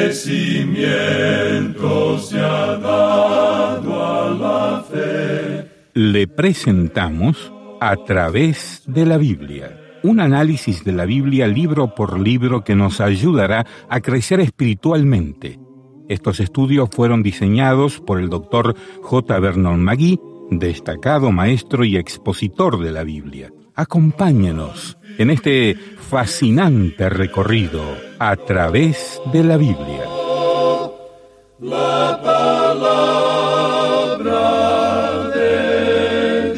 crecimiento se ha dado a la fe. Le presentamos A través de la Biblia, un análisis de la Biblia libro por libro que nos ayudará a crecer espiritualmente. Estos estudios fueron diseñados por el Dr. J. Vernon McGee, destacado maestro y expositor de la Biblia. Acompáñenos en este fascinante recorrido a través de la Biblia. La palabra de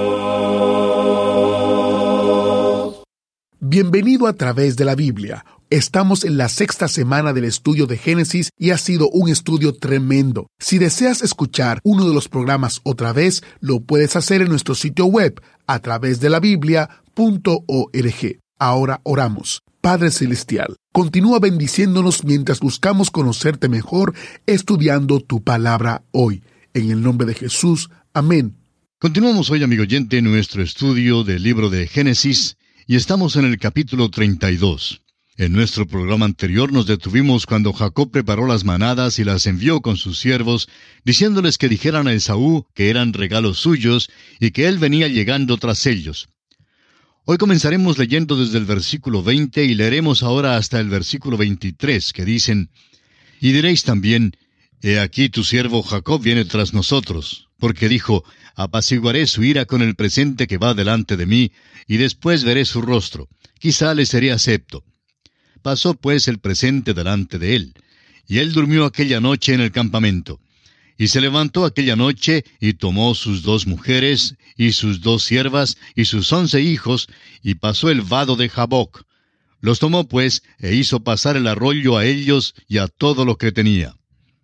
Dios. Bienvenido a través de la Biblia. Estamos en la 6ª semana del estudio de Génesis y ha sido un estudio tremendo. Si deseas escuchar uno de los programas otra vez, lo puedes hacer en nuestro sitio web a través de la Biblia.org. Ahora oramos. Padre Celestial, continúa bendiciéndonos mientras buscamos conocerte mejor, estudiando tu palabra hoy. En el nombre de Jesús, amén. Continuamos hoy, amigo oyente, nuestro estudio del libro de Génesis y estamos en el capítulo 32. En nuestro programa anterior nos detuvimos cuando Jacob preparó las manadas y las envió con sus siervos, diciéndoles que dijeran a Esaú que eran regalos suyos y que él venía llegando tras ellos. Hoy comenzaremos leyendo desde el versículo 20 y leeremos ahora hasta el versículo 23, que dicen: Y diréis también, he aquí tu siervo Jacob viene tras nosotros, porque dijo, apaciguaré su ira con el presente que va delante de mí, y después veré su rostro, quizá le seré acepto. Pasó pues el presente delante de él, y él durmió aquella noche en el campamento. Y se levantó aquella noche, y tomó sus 2 mujeres, y sus 2 siervas, y sus 11 hijos, y pasó el vado de Jaboc. Los tomó pues, e hizo pasar el arroyo a ellos y a todo lo que tenía.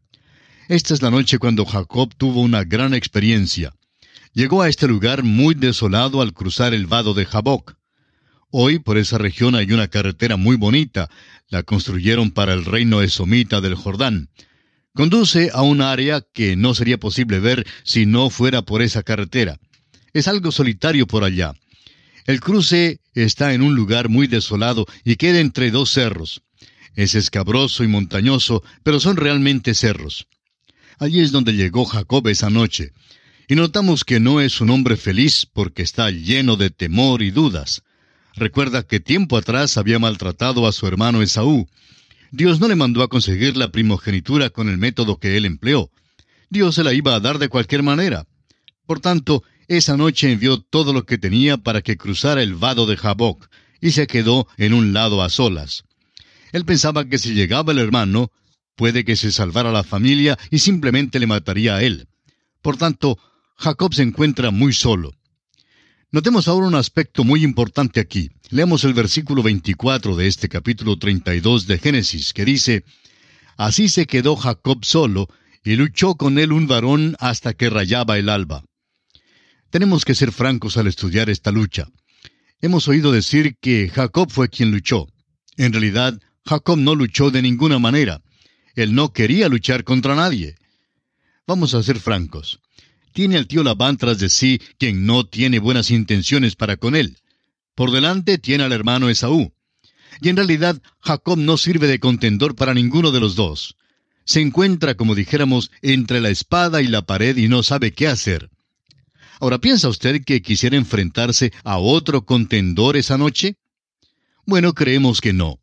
Esta es la noche cuando Jacob tuvo una gran experiencia. Llegó a este lugar muy desolado al cruzar el vado de Jaboc. Hoy por esa región hay una carretera muy bonita, la construyeron para el reino esomita del Jordán. Conduce a un área que no sería posible ver si no fuera por esa carretera. Es algo solitario por allá. El cruce está en un lugar muy desolado y queda entre 2 cerros. Es escabroso y montañoso, pero son realmente cerros. Allí es donde llegó Jacob esa noche. Y notamos que no es un hombre feliz porque está lleno de temor y dudas. Recuerda que tiempo atrás había maltratado a su hermano Esaú. Dios no le mandó a conseguir la primogenitura con el método que él empleó. Dios se la iba a dar de cualquier manera. Por tanto, esa noche envió todo lo que tenía para que cruzara el vado de Jaboc, y se quedó en un lado a solas. Él pensaba que si llegaba el hermano, puede que se salvara la familia y simplemente le mataría a él. Por tanto, Jacob se encuentra muy solo. Notemos ahora un aspecto muy importante aquí. Leamos el versículo 24 de este capítulo 32 de Génesis, que dice: Así se quedó Jacob solo, y luchó con él un varón hasta que rayaba el alba. Tenemos que ser francos al estudiar esta lucha. Hemos oído decir que Jacob fue quien luchó. En realidad, Jacob no luchó de ninguna manera. Él no quería luchar contra nadie. Vamos a ser francos. Tiene al tío Labán tras de sí, quien no tiene buenas intenciones para con él. Por delante tiene al hermano Esaú. Y en realidad, Jacob no sirve de contendor para ninguno de los dos. Se encuentra, como dijéramos, entre la espada y la pared y no sabe qué hacer. Ahora, ¿piensa usted que quisiera enfrentarse a otro contendor esa noche? Bueno, creemos que no.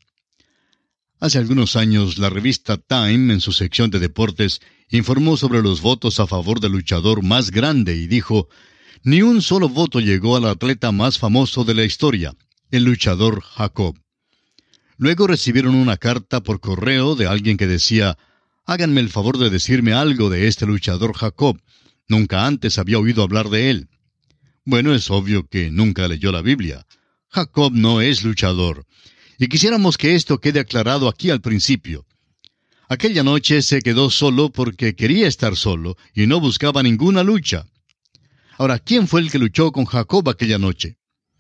Hace algunos años, la revista Time, en su sección de deportes, informó sobre los votos a favor del luchador más grande y dijo: ni un solo voto llegó al atleta más famoso de la historia, el luchador Jacob. Luego recibieron una carta por correo de alguien que decía: háganme el favor de decirme algo de este luchador Jacob. Nunca antes había oído hablar de él. Bueno, es obvio que nunca leyó la Biblia. Jacob no es luchador. Y quisiéramos que esto quede aclarado aquí al principio. Aquella noche se quedó solo porque quería estar solo y no buscaba ninguna lucha. Ahora, ¿quién fue el que luchó con Jacob aquella noche?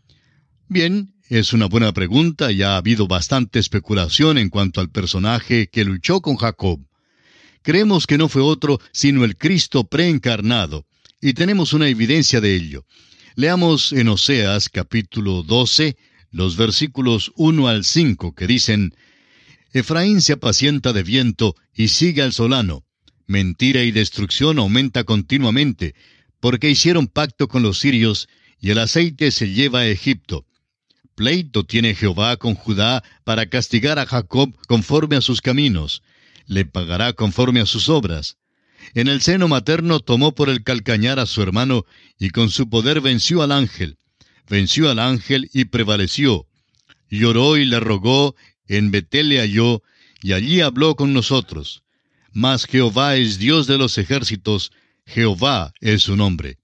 Bien, es una buena pregunta y ha habido bastante especulación en cuanto al personaje que luchó con Jacob. Creemos que no fue otro sino el Cristo preencarnado, y tenemos una evidencia de ello. Leamos en Oseas capítulo 12, los versículos 1 al 5, que dicen: Efraín se apacienta de viento y sigue al solano. Mentira y destrucción aumenta continuamente, porque hicieron pacto con los sirios, y el aceite se lleva a Egipto. Pleito tiene Jehová con Judá para castigar a Jacob conforme a sus caminos. Le pagará conforme a sus obras. En el seno materno tomó por el calcañar a su hermano, y con su poder venció al ángel. Venció al ángel y prevaleció. Lloró y le rogó, en Betel le halló, y allí habló con nosotros. Mas Jehová es Dios de los ejércitos, Jehová es su nombre.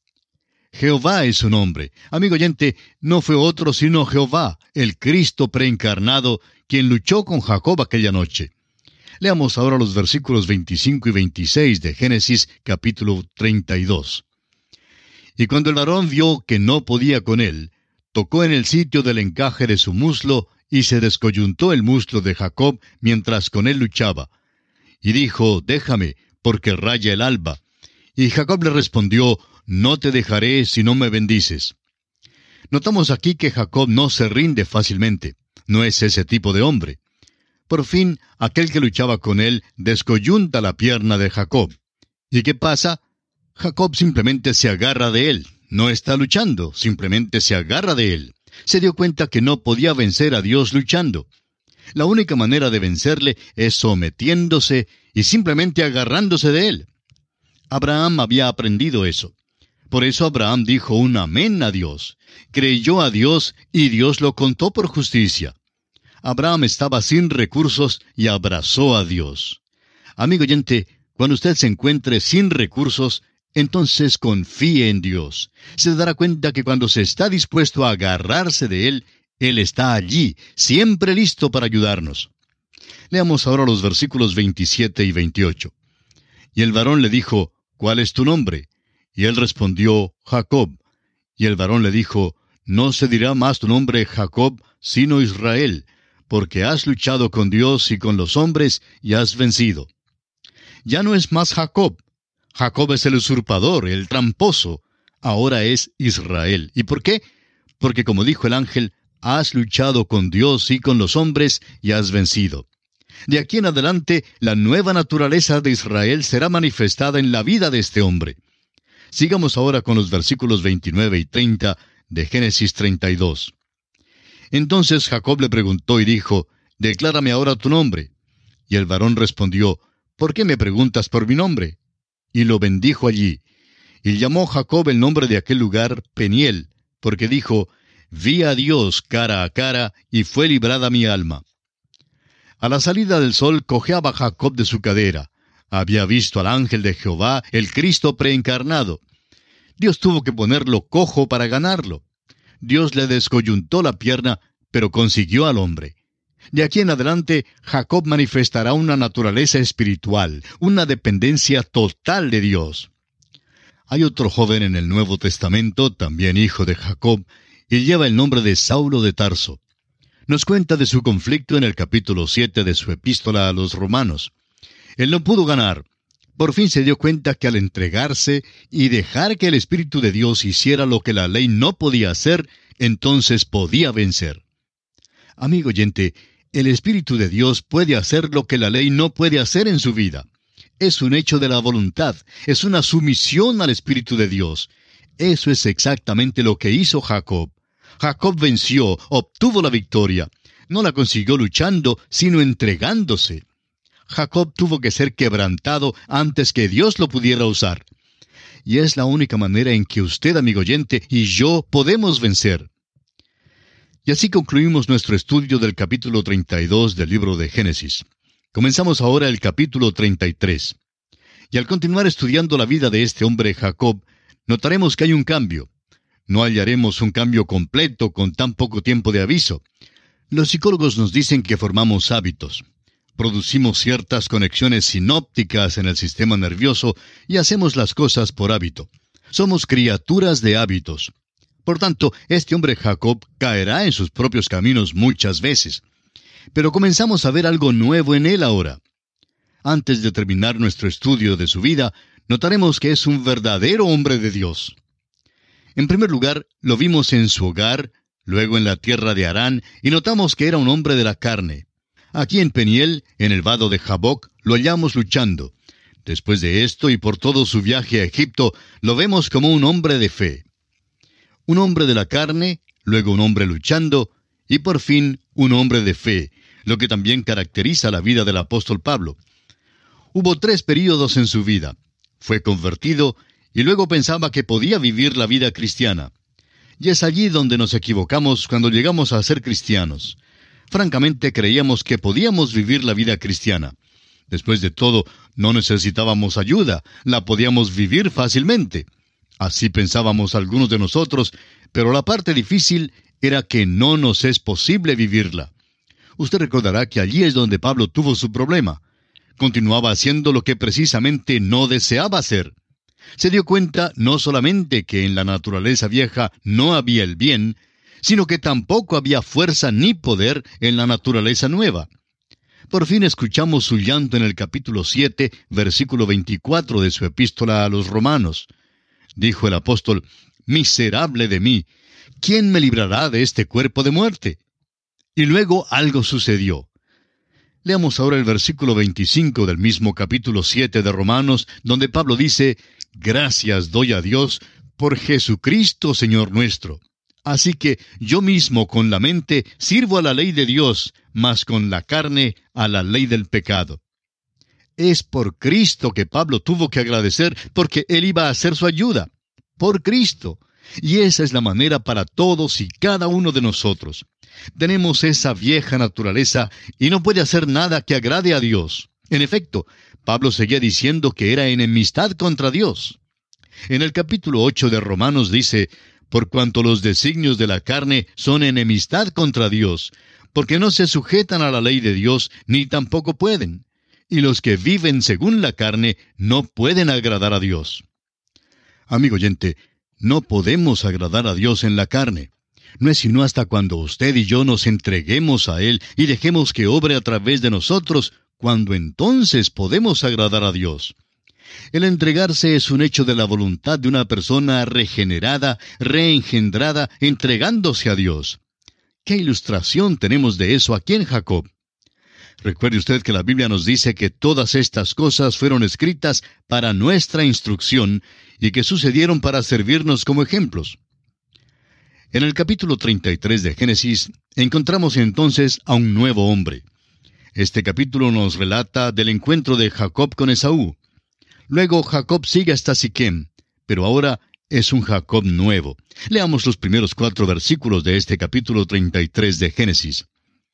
Jehová es su nombre. Amigo oyente, no fue otro sino Jehová, el Cristo preencarnado, quien luchó con Jacob aquella noche. Leamos ahora los versículos 25 y 26 de Génesis capítulo 32. Y cuando el varón vio que no podía con él, tocó en el sitio del encaje de su muslo, y se descoyuntó el muslo de Jacob mientras con él luchaba. Y dijo, déjame, porque raya el alba. Y Jacob le respondió, no te dejaré si no me bendices. Notamos aquí que Jacob no se rinde fácilmente. No es ese tipo de hombre. Por fin, aquel que luchaba con él descoyunta la pierna de Jacob. ¿Y qué pasa? Jacob simplemente se agarra de él. No está luchando, simplemente se agarra de él. Se dio cuenta que no podía vencer a Dios luchando. La única manera de vencerle es sometiéndose y simplemente agarrándose de él. Abraham había aprendido eso. Por eso Abraham dijo un amén a Dios. Creyó a Dios y Dios lo contó por justicia. Abraham estaba sin recursos y abrazó a Dios. Amigo oyente, cuando usted se encuentre sin recursos, entonces confíe en Dios. Se dará cuenta que cuando se está dispuesto a agarrarse de Él, Él está allí, siempre listo para ayudarnos. Leamos ahora los versículos 27 y 28. Y el varón le dijo, ¿cuál es tu nombre? Y él respondió, Jacob. Y el varón le dijo, no se dirá más tu nombre Jacob, sino Israel, porque has luchado con Dios y con los hombres y has vencido. Ya no es más Jacob. Jacob es el usurpador, el tramposo. Ahora es Israel. ¿Y por qué? Porque como dijo el ángel, has luchado con Dios y con los hombres y has vencido. De aquí en adelante, la nueva naturaleza de Israel será manifestada en la vida de este hombre. Sigamos ahora con los versículos 29 y 30 de Génesis 32. Entonces Jacob le preguntó y dijo, declárame ahora tu nombre. Y el varón respondió, ¿por qué me preguntas por mi nombre? Y lo bendijo allí. Y llamó Jacob el nombre de aquel lugar Peniel, porque dijo, vi a Dios cara a cara, y fue librada mi alma. A la salida del sol cojeaba Jacob de su cadera. Había visto al ángel de Jehová, el Cristo preencarnado. Dios tuvo que ponerlo cojo para ganarlo. Dios le descoyuntó la pierna, pero consiguió al hombre. De aquí en adelante, Jacob manifestará una naturaleza espiritual, una dependencia total de Dios. Hay otro joven en el Nuevo Testamento, también hijo de Jacob, y lleva el nombre de Saulo de Tarso. Nos cuenta de su conflicto en el capítulo 7 de su epístola a los Romanos. Él no pudo ganar. Por fin se dio cuenta que al entregarse y dejar que el Espíritu de Dios hiciera lo que la ley no podía hacer, entonces podía vencer. Amigo oyente, el Espíritu de Dios puede hacer lo que la ley no puede hacer en su vida. Es un hecho de la voluntad, es una sumisión al Espíritu de Dios. Eso es exactamente lo que hizo Jacob. Jacob venció, obtuvo la victoria. No la consiguió luchando, sino entregándose. Jacob tuvo que ser quebrantado antes que Dios lo pudiera usar. Y es la única manera en que usted, amigo oyente, y yo podemos vencer. Y así concluimos nuestro estudio del capítulo 32 del libro de Génesis. Comenzamos ahora el capítulo 33. Y al continuar estudiando la vida de este hombre Jacob, notaremos que hay un cambio. No hallaremos un cambio completo con tan poco tiempo de aviso. Los psicólogos nos dicen que formamos hábitos. Producimos ciertas conexiones sinópticas en el sistema nervioso y hacemos las cosas por hábito. Somos criaturas de hábitos. Por tanto, este hombre Jacob caerá en sus propios caminos muchas veces. Pero comenzamos a ver algo nuevo en él ahora. Antes de terminar nuestro estudio de su vida, notaremos que es un verdadero hombre de Dios. En primer lugar, lo vimos en su hogar, luego en la tierra de Harán, y notamos que era un hombre de la carne. Aquí en Peniel, en el vado de Jaboc, lo hallamos luchando. Después de esto y por todo su viaje a Egipto, lo vemos como un hombre de fe. Un hombre de la carne, luego un hombre luchando, y por fin un hombre de fe, lo que también caracteriza la vida del apóstol Pablo. Hubo 3 períodos en su vida. Fue convertido y luego pensaba que podía vivir la vida cristiana. Y es allí donde nos equivocamos cuando llegamos a ser cristianos. Francamente creíamos que podíamos vivir la vida cristiana. Después de todo, no necesitábamos ayuda, la podíamos vivir fácilmente. Así pensábamos algunos de nosotros, pero la parte difícil era que no nos es posible vivirla. Usted recordará que allí es donde Pablo tuvo su problema. Continuaba haciendo lo que precisamente no deseaba hacer. Se dio cuenta no solamente que en la naturaleza vieja no había el bien, sino que tampoco había fuerza ni poder en la naturaleza nueva. Por fin escuchamos su llanto en el capítulo 7, versículo 24 de su epístola a los Romanos. Dijo el apóstol: «Miserable de mí, ¿quién me librará de este cuerpo de muerte?» Y luego algo sucedió. Leamos ahora el versículo 25 del mismo capítulo 7 de Romanos, donde Pablo dice: «Gracias doy a Dios por Jesucristo, Señor nuestro. Así que yo mismo con la mente sirvo a la ley de Dios, mas con la carne a la ley del pecado». Es por Cristo que Pablo tuvo que agradecer, porque Él iba a hacer su ayuda. Por Cristo. Y esa es la manera para todos y cada uno de nosotros. Tenemos esa vieja naturaleza y no puede hacer nada que agrade a Dios. En efecto, Pablo seguía diciendo que era enemistad contra Dios. En el capítulo 8 de Romanos dice: «Por cuanto los designios de la carne son enemistad contra Dios, porque no se sujetan a la ley de Dios, ni tampoco pueden. Y los que viven según la carne no pueden agradar a Dios». Amigo oyente, no podemos agradar a Dios en la carne. No es sino hasta cuando usted y yo nos entreguemos a Él y dejemos que obre a través de nosotros, cuando entonces podemos agradar a Dios. El entregarse es un hecho de la voluntad de una persona regenerada, reengendrada, entregándose a Dios. ¿Qué ilustración tenemos de eso aquí en Jacob? Recuerde usted que la Biblia nos dice que todas estas cosas fueron escritas para nuestra instrucción y que sucedieron para servirnos como ejemplos. En el capítulo 33 de Génesis encontramos entonces a un nuevo hombre. Este capítulo nos relata del encuentro de Jacob con Esaú. Luego Jacob sigue hasta Siquem, pero ahora es un Jacob nuevo. Leamos los primeros 4 versículos de este capítulo 33 de Génesis.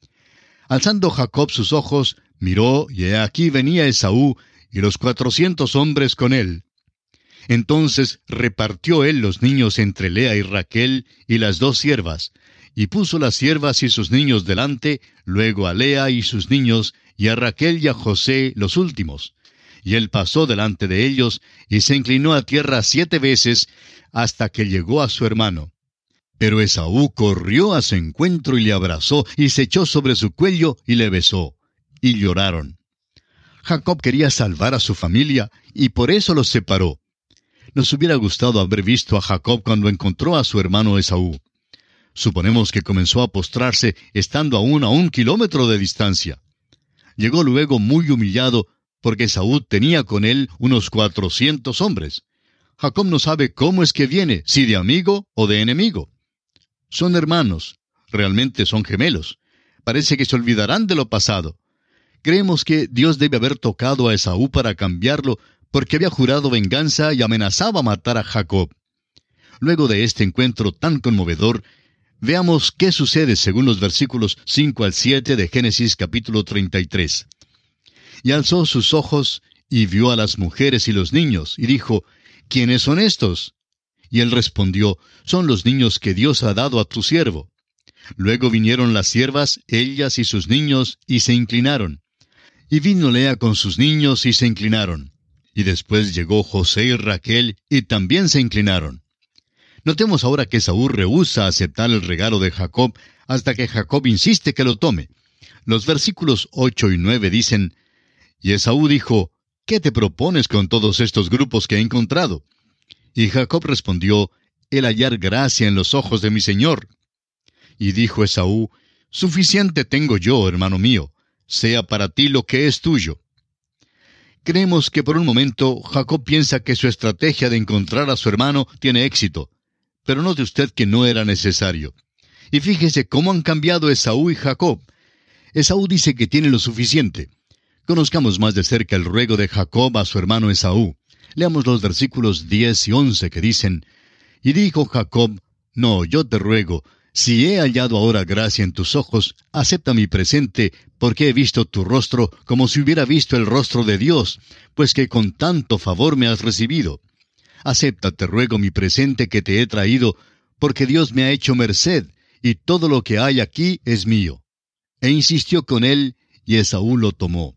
Alzando Jacob sus ojos, miró, y he aquí venía Esaú, y los 400 hombres con él. Entonces repartió él los niños entre Lea y Raquel, y las 2 siervas, y puso las siervas y sus niños delante, luego a Lea y sus niños, y a Raquel y a José los últimos. Y él pasó delante de ellos, y se inclinó a tierra 7 veces, hasta que llegó a su hermano. Pero Esaú corrió a su encuentro y le abrazó, y se echó sobre su cuello y le besó. Y lloraron. Jacob quería salvar a su familia, y por eso los separó. Nos hubiera gustado haber visto a Jacob cuando encontró a su hermano Esaú. Suponemos que comenzó a postrarse estando aún a 1 kilómetro de distancia. Llegó luego muy humillado, porque Esaú tenía con él unos 400 hombres. Jacob no sabe cómo es que viene, si de amigo o de enemigo. Son hermanos, realmente son gemelos. Parece que se olvidarán de lo pasado. Creemos que Dios debe haber tocado a Esaú para cambiarlo, porque había jurado venganza y amenazaba matar a Jacob. Luego de este encuentro tan conmovedor, veamos qué sucede según los versículos 5 al 7 de Génesis capítulo 33. Y alzó sus ojos, y vio a las mujeres y los niños, y dijo: ¿Quiénes son estos? Y él respondió: Son los niños que Dios ha dado a tu siervo. Luego vinieron las siervas, ellas y sus niños, y se inclinaron. Y vino Lea con sus niños, y se inclinaron. Y después llegó José y Raquel, y también se inclinaron. Notemos ahora que Esaú rehúsa aceptar el regalo de Jacob, hasta que Jacob insiste que lo tome. Los versículos 8 y 9 dicen: Y Esaú dijo: ¿Qué te propones con todos estos grupos que he encontrado? Y Jacob respondió: El hallar gracia en los ojos de mi señor. Y dijo Esaú: Suficiente tengo yo, hermano mío. sea para ti lo que es tuyo. Creemos que por un momento Jacob piensa que su estrategia de encontrar a su hermano tiene éxito, pero note usted que no era necesario. Y fíjese cómo han cambiado Esaú y Jacob. Esaú dice que tiene lo suficiente. Conozcamos más de cerca el ruego de Jacob a su hermano Esaú. Leamos los versículos 10 y 11 que dicen: Y dijo Jacob: No, yo te ruego, si he hallado ahora gracia en tus ojos, acepta mi presente, porque he visto tu rostro como si hubiera visto el rostro de Dios, pues que con tanto favor me has recibido. Acepta, te ruego, mi presente que te he traído, porque Dios me ha hecho merced, y todo lo que hay aquí es mío. E insistió con él, y Esaú lo tomó.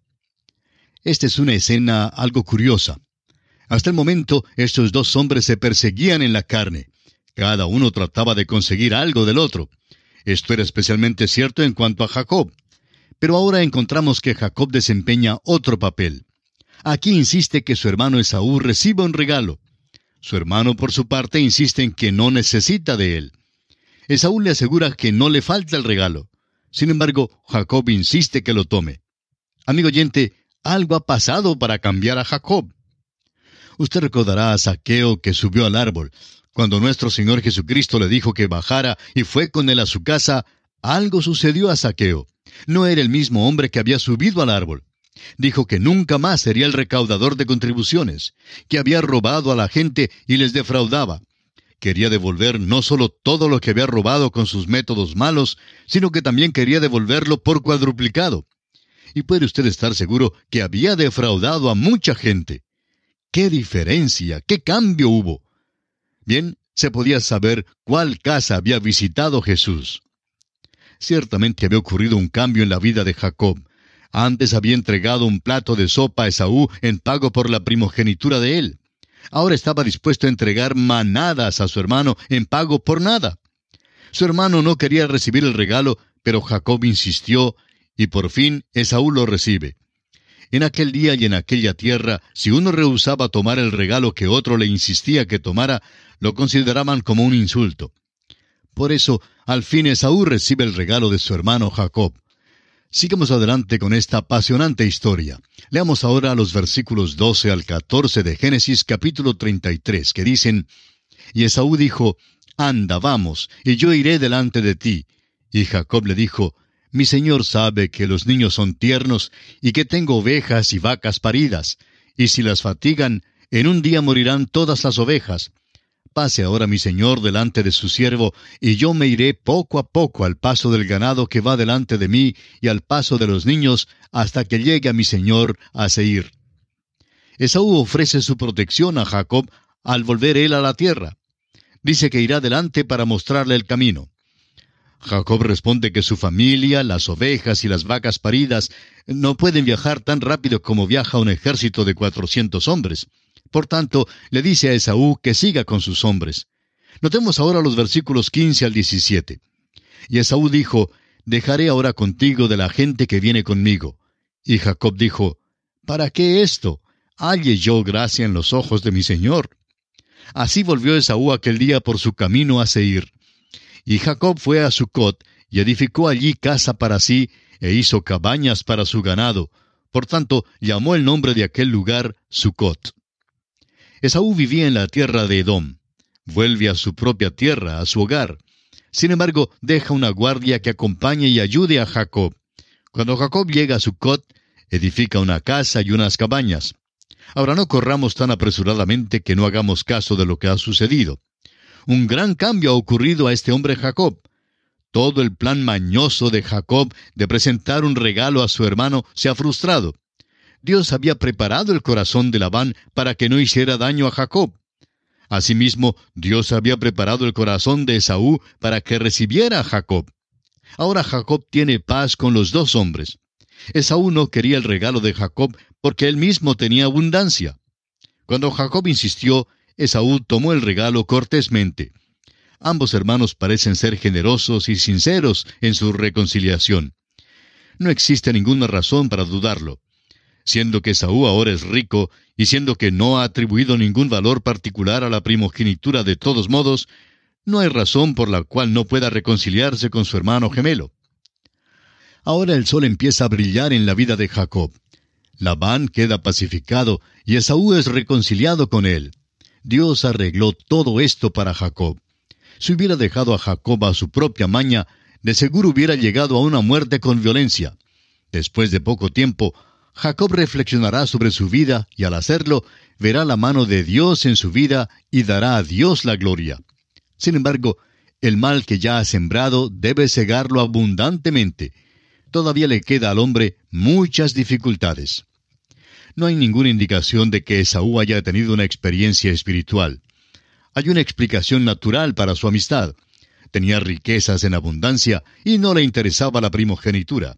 Esta es una escena algo curiosa. Hasta el momento, estos dos hombres se perseguían en la carne. Cada uno trataba de conseguir algo del otro. Esto era especialmente cierto en cuanto a Jacob. Pero ahora encontramos que Jacob desempeña otro papel. Aquí insiste que su hermano Esaú reciba un regalo. Su hermano, por su parte, insiste en que no necesita de él. Esaú le asegura que no le falta el regalo. Sin embargo, Jacob insiste que lo tome. Amigo oyente, algo ha pasado para cambiar a Jacob. Usted recordará a Zaqueo que subió al árbol. Cuando nuestro Señor Jesucristo le dijo que bajara y fue con él a su casa, algo sucedió a Zaqueo. No era el mismo hombre que había subido al árbol. Dijo que nunca más sería el recaudador de contribuciones, que había robado a la gente y les defraudaba. Quería devolver no solo todo lo que había robado con sus métodos malos, sino que también quería devolverlo por cuadruplicado. Y puede usted estar seguro que había defraudado a mucha gente. ¡Qué diferencia! ¡Qué cambio hubo! Bien, se podía saber cuál casa había visitado Jesús. Ciertamente había ocurrido un cambio en la vida de Jacob. Antes había entregado un plato de sopa a Esaú en pago por la primogenitura de él. Ahora estaba dispuesto a entregar manadas a su hermano en pago por nada. Su hermano no quería recibir el regalo, pero Jacob insistió, y por fin Esaú lo recibe. En aquel día y en aquella tierra, si uno rehusaba tomar el regalo que otro le insistía que tomara, lo consideraban como un insulto. Por eso, al fin Esaú recibe el regalo de su hermano Jacob. Sigamos adelante con esta apasionante historia. Leamos ahora los versículos 12 al 14 de Génesis capítulo 33, que dicen: Y Esaú dijo: Anda, vamos, y yo iré delante de ti. Y Jacob le dijo: Mi señor sabe que los niños son tiernos, y que tengo ovejas y vacas paridas, y si las fatigan, en un día morirán todas las ovejas. Pase ahora mi señor delante de su siervo, y yo me iré poco a poco al paso del ganado que va delante de mí, y al paso de los niños, hasta que llegue a mi señor a Seir. Esaú ofrece su protección a Jacob al volver él a la tierra. Dice que irá delante para mostrarle el camino. Jacob responde que su familia, las ovejas y las vacas paridas no pueden viajar tan rápido como viaja un ejército de 400 hombres. Por tanto, le dice a Esaú que siga con sus hombres. Notemos ahora los versículos 15 al 17. Y Esaú dijo: Dejaré ahora contigo de la gente que viene conmigo. Y Jacob dijo: ¿Para qué esto? Halle yo gracia en los ojos de mi señor. Así volvió Esaú aquel día por su camino a Seir. Y Jacob fue a Sucot, y edificó allí casa para sí, e hizo cabañas para su ganado. Por tanto, llamó el nombre de aquel lugar Sucot. Esaú vivía en la tierra de Edom. Vuelve a su propia tierra, a su hogar. Sin embargo, deja una guardia que acompañe y ayude a Jacob. Cuando Jacob llega a Sucot, edifica una casa y unas cabañas. Ahora no corramos tan apresuradamente que no hagamos caso de lo que ha sucedido. Un gran cambio ha ocurrido a este hombre Jacob. Todo el plan mañoso de Jacob de presentar un regalo a su hermano se ha frustrado. Dios había preparado el corazón de Labán para que no hiciera daño a Jacob. Asimismo, Dios había preparado el corazón de Esaú para que recibiera a Jacob. Ahora Jacob tiene paz con los dos hombres. Esaú no quería el regalo de Jacob porque él mismo tenía abundancia. Cuando Jacob insistió, Esaú tomó el regalo cortésmente. Ambos hermanos parecen ser generosos y sinceros en su reconciliación. No existe ninguna razón para dudarlo. Siendo que Esaú ahora es rico, y siendo que no ha atribuido ningún valor particular a la primogenitura de todos modos, no hay razón por la cual no pueda reconciliarse con su hermano gemelo. Ahora el sol empieza a brillar en la vida de Jacob. Labán queda pacificado y Esaú es reconciliado con él. Dios arregló todo esto para Jacob. Si hubiera dejado a Jacob a su propia maña, de seguro hubiera llegado a una muerte con violencia. Después de poco tiempo, Jacob reflexionará sobre su vida y al hacerlo, verá la mano de Dios en su vida y dará a Dios la gloria. Sin embargo, el mal que ya ha sembrado debe cegarlo abundantemente. Todavía le queda al hombre muchas dificultades. No hay ninguna indicación de que Esaú haya tenido una experiencia espiritual. Hay una explicación natural para su amistad. Tenía riquezas en abundancia y no le interesaba la primogenitura.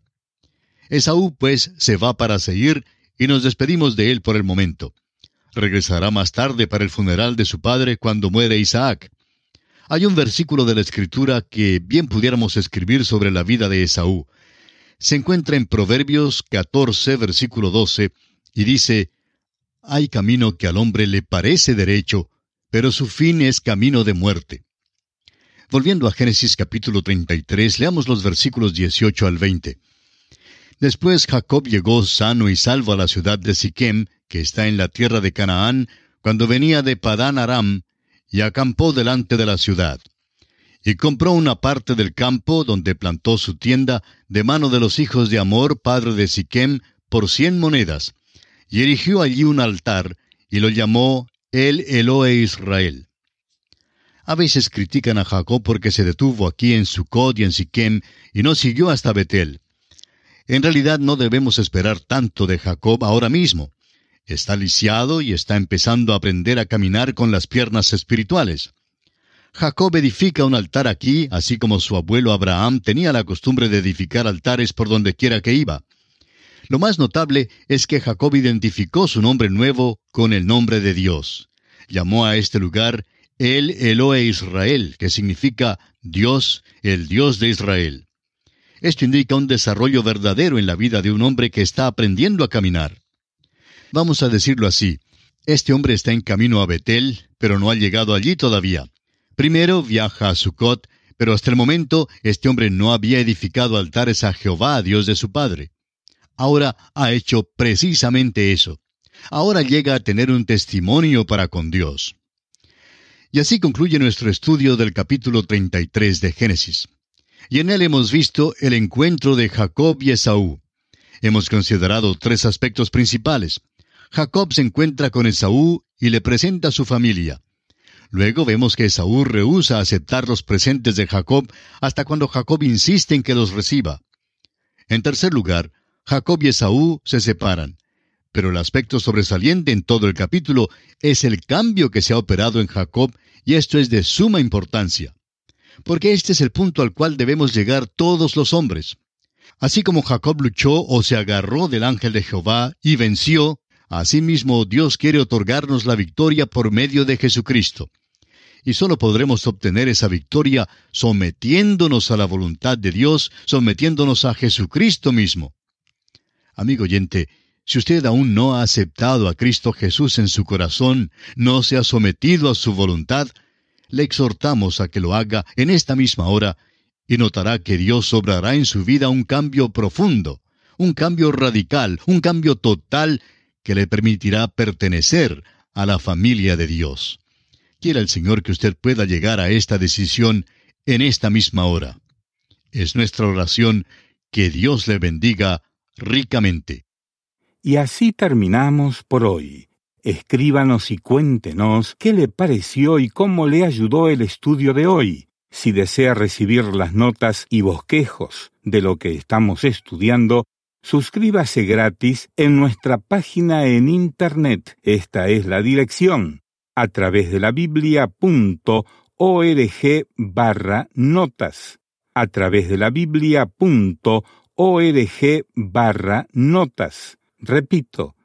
Esaú, pues, se va para Seir y nos despedimos de él por el momento. Regresará más tarde para el funeral de su padre cuando muere Isaac. Hay un versículo de la Escritura que bien pudiéramos escribir sobre la vida de Esaú. Se encuentra en Proverbios 14, versículo 12, y dice: «Hay camino que al hombre le parece derecho, pero su fin es camino de muerte». Volviendo a Génesis capítulo 33, leamos los versículos 18 al 20. Después Jacob llegó sano y salvo a la ciudad de Siquem, que está en la tierra de Canaán, cuando venía de Padán Aram, y acampó delante de la ciudad. Y compró una parte del campo donde plantó su tienda de mano de los hijos de Hamor, padre de Siquem, por 100 monedas, y erigió allí un altar, y lo llamó El Elohe Israel. A veces critican a Jacob porque se detuvo aquí en Sucot y en Siquem, y no siguió hasta Betel. En realidad no debemos esperar tanto de Jacob ahora mismo. Está lisiado y está empezando a aprender a caminar con las piernas espirituales. Jacob edifica un altar aquí, así como su abuelo Abraham tenía la costumbre de edificar altares por donde quiera que iba. Lo más notable es que Jacob identificó su nombre nuevo con el nombre de Dios. Llamó a este lugar El Elohe Israel, que significa Dios, el Dios de Israel. Esto indica un desarrollo verdadero en la vida de un hombre que está aprendiendo a caminar. Vamos a decirlo así: este hombre está en camino a Betel, pero no ha llegado allí todavía. Primero viaja a Sucot, pero hasta el momento este hombre no había edificado altares a Jehová, Dios de su padre. Ahora ha hecho precisamente eso. Ahora llega a tener un testimonio para con Dios. Y así concluye nuestro estudio del capítulo 33 de Génesis. Y en él hemos visto el encuentro de Jacob y Esaú. Hemos considerado 3 aspectos principales. Jacob se encuentra con Esaú y le presenta a su familia. Luego vemos que Esaú rehúsa aceptar los presentes de Jacob hasta cuando Jacob insiste en que los reciba. En tercer lugar, Jacob y Esaú se separan. Pero el aspecto sobresaliente en todo el capítulo es el cambio que se ha operado en Jacob, y esto es de suma importancia. Porque este es el punto al cual debemos llegar todos los hombres. Así como Jacob luchó o se agarró del ángel de Jehová y venció, asimismo Dios quiere otorgarnos la victoria por medio de Jesucristo. Y solo podremos obtener esa victoria sometiéndonos a la voluntad de Dios, sometiéndonos a Jesucristo mismo. Amigo oyente, si usted aún no ha aceptado a Cristo Jesús en su corazón, no se ha sometido a su voluntad, le exhortamos a que lo haga en esta misma hora, y notará que Dios obrará en su vida un cambio profundo, un cambio radical, un cambio total, que le permitirá pertenecer a la familia de Dios. Quiera el Señor que usted pueda llegar a esta decisión en esta misma hora. Es nuestra oración que Dios le bendiga ricamente. Y así terminamos por hoy. Escríbanos y cuéntenos qué le pareció y cómo le ayudó el estudio de hoy. Si desea recibir las notas y bosquejos de lo que estamos estudiando, suscríbase gratis en nuestra página en Internet. Esta es la dirección: atravesdelabiblia.org/notas. atravesdelabiblia.org/notas. Repito,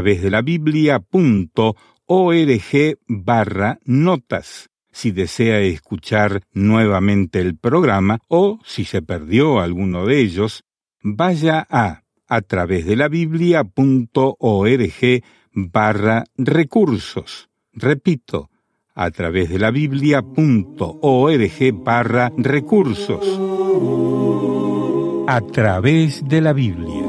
atravesdelabiblia.org/notas. Si desea escuchar nuevamente el programa o si se perdió alguno de ellos, vaya a atravesdelabiblia.org/recursos. Repito, atravesdelabiblia.org/recursos. a través de la Biblia.